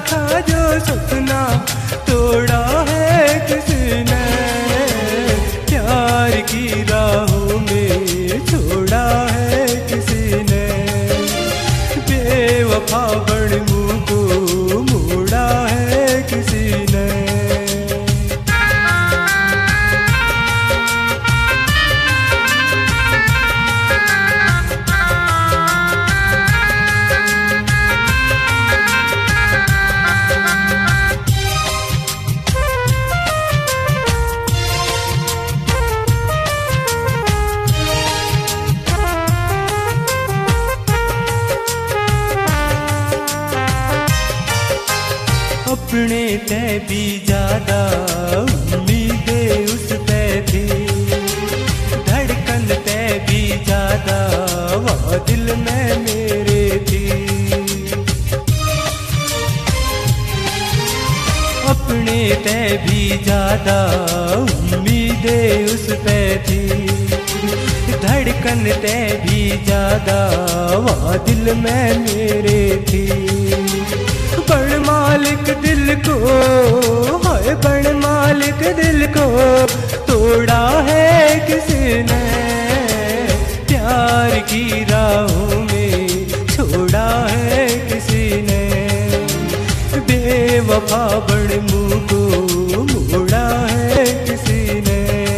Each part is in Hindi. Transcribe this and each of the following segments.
था जो सपना तोड़ा है किसी ने, प्यार की राहों में छोड़ा है किसी ने, बेवफा बन मुँह को मोड़ा है किसी ने। अपने ते भी ज्यादा उम्मीदें उस पे थी, धड़कन ते भी ज्यादा वो दिल में मेरे थी। अपने ते भी ज्यादा उम्मीदें उस पे थी, धड़कन ते भी ज्यादा वो दिल में मेरे थी। बड़ मालिक दिल को, हाय बड़ मालिक दिल को तोड़ा है किसी ने, प्यार की राहों में छोड़ा है किसी ने, बेवफा बड़ मुँह को मोड़ा है किसी ने।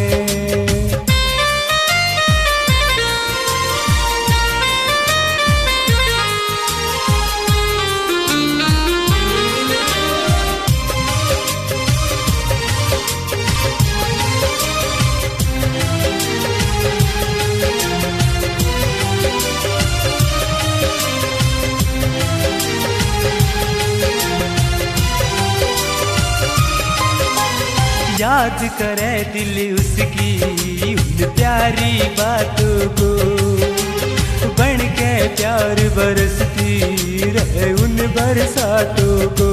याद करे दिल उसकी उन प्यारी बातों को, बन के प्यार बरसती रहे उन बरसातों को।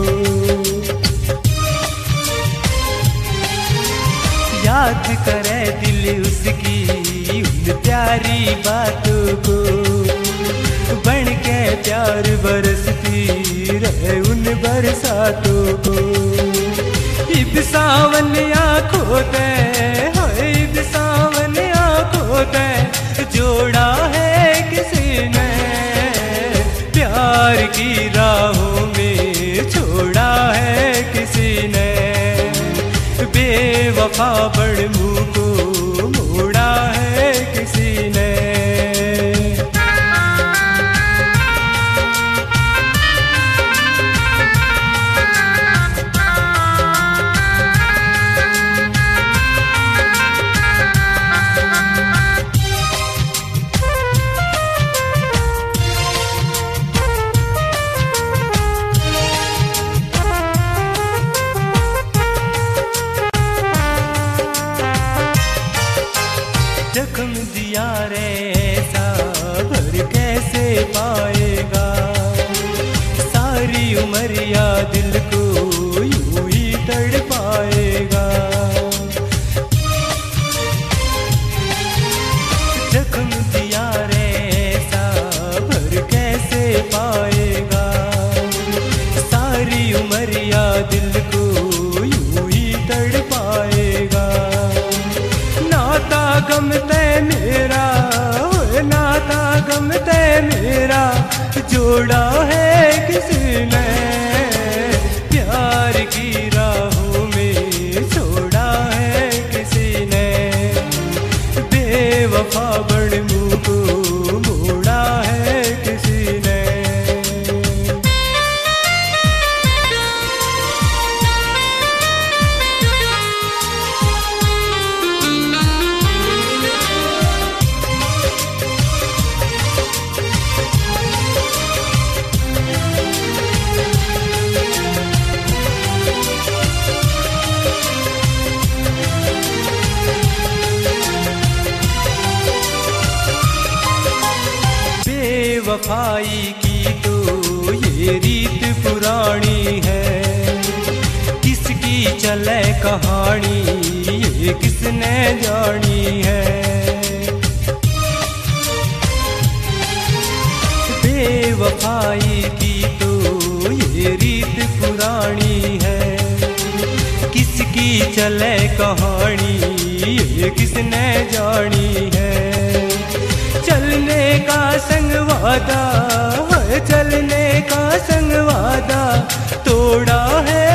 याद करे दिल उसकी उन प्यारी बातों को, बन के प्यार बरसती रहे उन बरसातों को। इब सावन आँखों ते, हाय इब सावन आँखों ते जोड़ा है किसी ने, प्यार की राहों में छोड़ा है किसी ने, बेवफा बड़ मुँह को मोड़ा है किसी ने। जख्म दिया रे ऐसा भर कैसे पाएगा, सारी उम्र या दिल को यूं ही तड़पाएगा। जख्म दिया रे ऐसा भर कैसे पाएगा, सारी उम्र या दिल को यूं ही तड़पाएगा। नाता गम ते मेरा, नाता गम ते मेरा जोड़ा है किसी ने, प्यार की राहों में छोड़ा है किसी ने, बेवफा बड़ मुँह को मोड़ा है किसी ने। बेवफाई की तो ये रीत पुरानी है, किसकी चले कहानी ये किसने जानी है। बेवफाई की तो ये रीत पुरानी की चले कहानी ये किसने जानी है। चलने का संग वादा है, चलने का संग वादा तोड़ा है